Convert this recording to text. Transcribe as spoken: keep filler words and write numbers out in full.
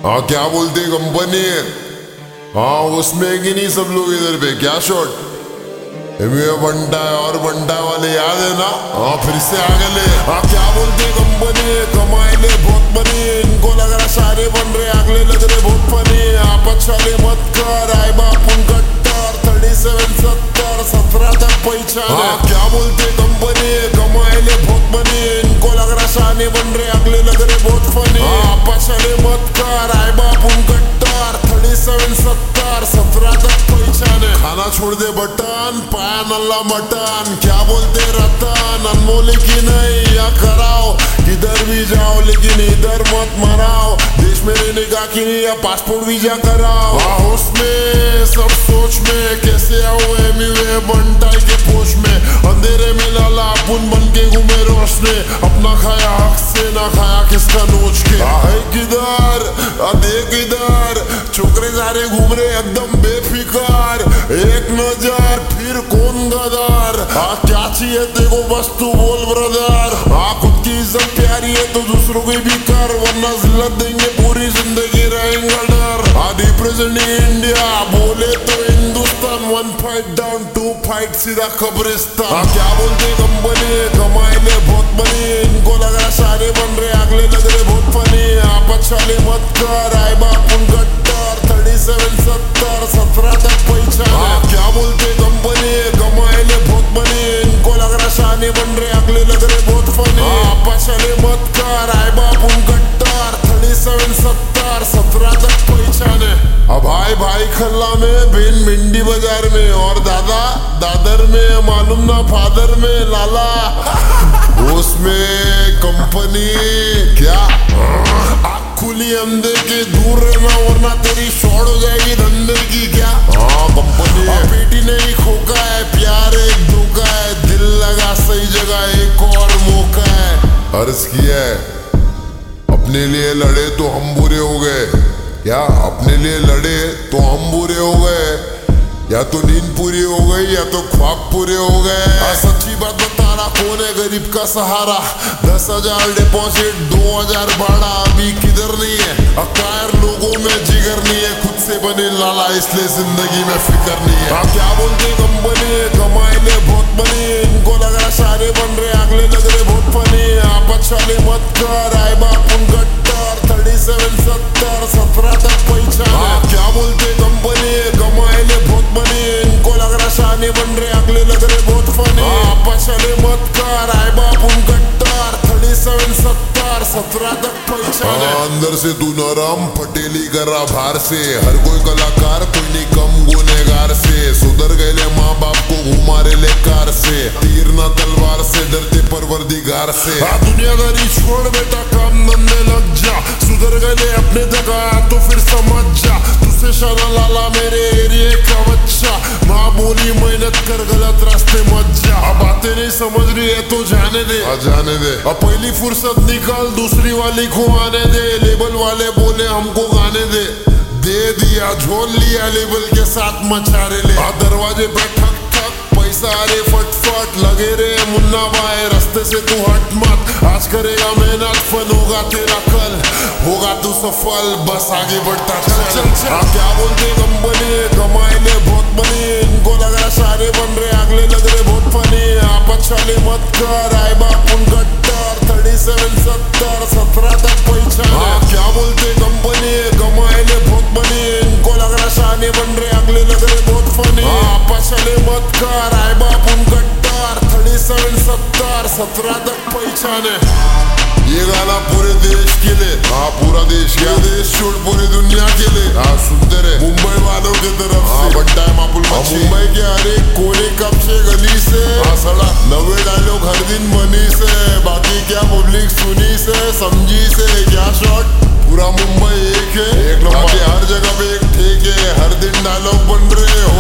हाँ क्या बोलते कंपनी। हाँ उसमें कि नहीं सब लोग इधर पे क्या शॉट बनता है और बनता वाले याद है ना। हाँ फिर से आ गए। हाँ क्या बोलते कंपनी कमाए ले बहुत बनी। इनको लग रहा सारे बन रहे अगले लग रहे बहुत फनी। आप अच्छा ले मत कर आए बाप उनकट्टर थर्टी सेवन सत्तर सत्रह तक पहचान। हाँ क्या बोलते कंपनी कमाए ले बहुत बनी। इनको लग रहा शाने बन रहे अगले लग रहे बहुत फनी। आप अच्छा ले मत कर आए बाप उनकट्टर थर्टी सेवन सत्तर सत्रह तक पहचान। खाना छोड़ दे बटन पाया नल्ला मटन। क्या बोलते रतन अनमोल की नहीं या कराओ किधर भी जाओ लेकिन इधर मत मराओ। देश में रहने का कि नहीं या पासपोर्ट वीजा कराओ। हाउस में सब सोच में कैसे आओ एमी वे बनटाई के पोष में। अंधेरे में लाला अपन बन के घूमे रोशने। अपना खाया हक से ना खाया किसका नोच के। है किधर देख इधर छोकरे सारे घूम रहे एकदम बेफिकार। एक नजर फिर कौन गदर। हाँ क्या चाहिए देखो बस तू बोल ब्रदर। हाँ खुद की इज्जत प्यारी है तो दूसरों की भी कर वरना जिल्लत देंगे पूरी जिंदगी रहेंगे डर। हाँ रिप्रेजेंटिंग इंडिया बोले तो Hindustan one fight down two fight सीधा कब्रिस्तान। हाँ क्या बोलते कंपनी कमाए ले बहुत बनी। इनको लग रहा सारे बन रहे अगले लग रहे बहुत फनी। आप अच्छा ले मत कर आए बाप उनकट्टर थर्टी सेवन सत्तर सत्रह तक पहचान। हाँ क्या बोलते कंपनी कमाए ले बहुत बनी। इनको लग रहा शाने बन रहे अगले लग रहे बहुत फनी। आप अच्छा ले मत कर आए बाप उनकट्टर थर्टी सेवन सत्तर सत्रह तक पहचान। अब भाई भाई खल्ला में बिन मिंडी बाजार में और दादा दादर में मालूम ना फादर में लाला। उसमें कंपनी क्या आँख खुली अंधे के दूर रहना वरना तेरी शॉर्ट हो जाएगी धंधे की क्या। हाँ कंपनी पेटी नहीं खोका है प्यार एक धोखा है। दिल लगा सही जगह एक और मौका है। अर्ज किया है अपने लिए लड़े तो हम बुरे हो गए। क्या अपने लिए लड़े तो हम बुरे हो गए। या तो नींद पूरी हो गई या तो ख्वाब पूरे हो गए। सच्ची बात बता रहा कौन है गरीब का सहारा। दस हजार डिपॉजिट दो हजार भाड़ा अभी किधर नहीं है। अकायर लोगों में जिगर नहीं है खुद से बने लाला इसलिए जिंदगी में फिक्र नहीं है। हाँ क्या बोलते कंपनी कमाए ले बहुत बनी। इनको लग रहा सारे बन रहे अगले लग रहे बहुत फनी। आप अच्छा ले मत कर आए बाप उनकट्टर थर्टी सेवन सत्तर सत्रह तक पहचान। हाँ क्या बोलते कंपनी कमाए ले बहुत बनी। इनको लग रहा शाने बन रहे अगले लग रहे बहुत फनी। आप अच्छा ले मत कर आए बाप उनकट्टर थर्टी सेवन सत्तर सत्रह तक पहचान। अंदर से तू नरम पटेली करा बाहर से। हर कोई कलाकार कोई नहीं कम गुनेगार से। सुधर गए माँ बाप को घुमा रे ले कार से। तीर ना तलवार से डरते परवरदिगार से। दुनियादारी छोड़ बेटा काम धंधे लग जा। सुधर गए अपने जगह तो फिर समझ जा। तुझसे शाना लाला मेरे एरिए का बच्चा। माँ बोली मेहनत कर गलत रास्ते मत जा। अब बातें नहीं समझ रही है तो जाने दे आ जाने दे। अब पहली फुर्सत निकाल दूसरी वाली को आने दे। लेबल वाले बोले हमको गाने दे दे दिया झोल लिया लेबल के साथ मचारे ले। दरवाजे पे ठक ठक पैसा अरे फटफट लगे रे मुन्ना भाई रास्ते से तू हट मत। आज करेगा मेहनत फन होगा तेरा कल होगा तू सफल बस आगे बढ़ता चल चल चल। हाँ क्या बोलते कंपनी कमाए ले बहुत बनी। इनको लग रहा सारे बन रहे अगले लग रहे बहुत फनी। आप अच्छा ले मत कर आए बाप उनकट्टर थर्टी सेवन सत्तर सत्रह तक पहचान। हाँ क्या बोलते कंपनी कमाए ले बहुत बनी। इनको लग रहा शाने बन रहे अगले लग रहे बहुत फनी। आप अच्छा ले मत कर आए बाप उनकट्टर थर्टी सेवन सत्तर सत्रह तक पहचान। ये गाना पूरे देश के लिए। हाँ पूरा देश क्या देश छोड़ पूरी दुनिया के लिए। हाँ सुनते रहे मुंबई वालों की तरफ से। बट्टा है मापुल मुंबई के हर एक कोने कब से गली से। हाँ सड़ा नवे डायलॉग हर दिन बनी से। बाकी क्या पब्लिक सुनी से समझी से क्या शॉट पूरा मुंबई एक है एक नंबर। हर जगह पे एक ठेके हर दिन डायलॉग बन रहे